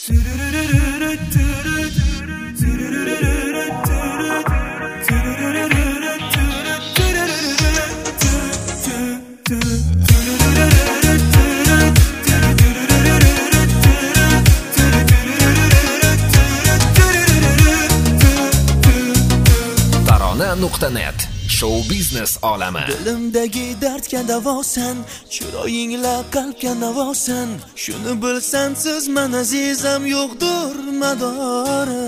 Tarona.net Show biznes olami. Dilimdagi dardga davosan, chiroyingla qalbga navosan. Shuni bilsan siz men azizam yo'qdir madora.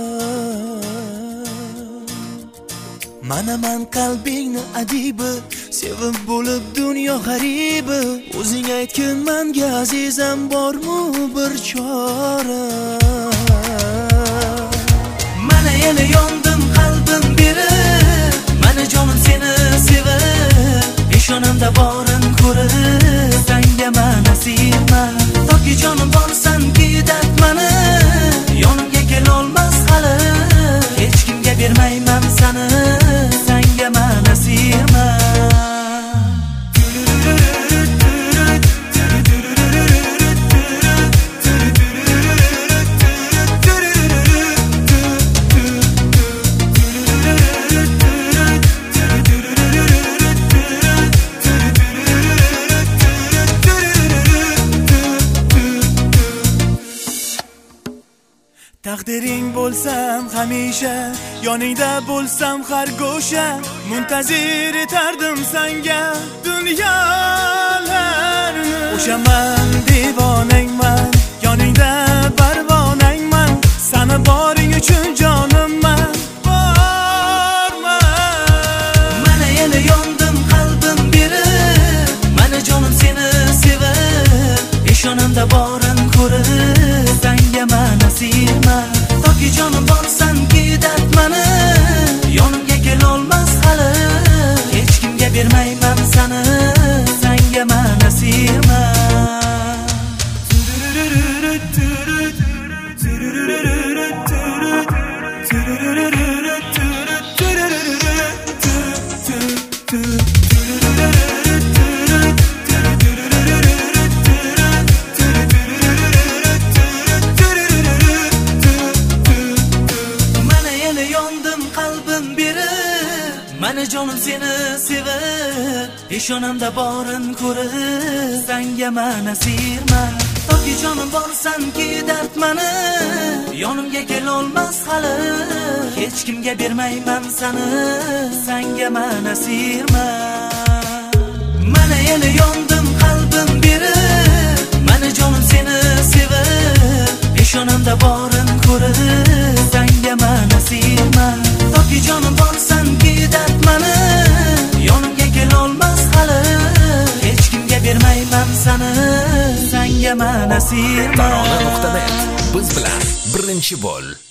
Mana men qalbingni adibi, sevib bo'lib dunyo g'aribi. O'zing aytgin menga azizam bormi bir chora. Mana yana yondim qalbim berib, mana jonim seni sevib, peshonamda borin ko'rib, senga men asirman. Toki jonim borsanki dard mani, yonimga kelolmas hali, hech kimga bermayman seni, senga men asirman. Taqdiring bo'lsam hamisha, yoningda bo'lsam har go'sha, muntazir etardim senga dunyolarni. O'shaman devonangman, yoningda parvonangman, seni boring uchun jonimman, borman. Mana yana yondim qalbim berib, mana jonim seni sevib, peshonamda borin ko'rib, senga men asirman. Toki jonim borsanki dard mani, yonimga kelolmas hali, hech kimga bermayman seni, senga men asirman. Mana jonim seni sevib, peshonamda borin ko'rib, senga men asirman. Toki jonim borsanki dard mani, yonimga kelolmas hali, hech kimga bermayman seni, senga men asirman. Mana yana yondim qalbim berib, mana jonim seni sevib, peshonamda borin ko'rib, senga men asirman. Toki jonim borsanki dard mani, yonimga kelolmas hali, hech kimga bermayman seni, senga men asirman. Tarona.net biz bilan birinchi bo'l.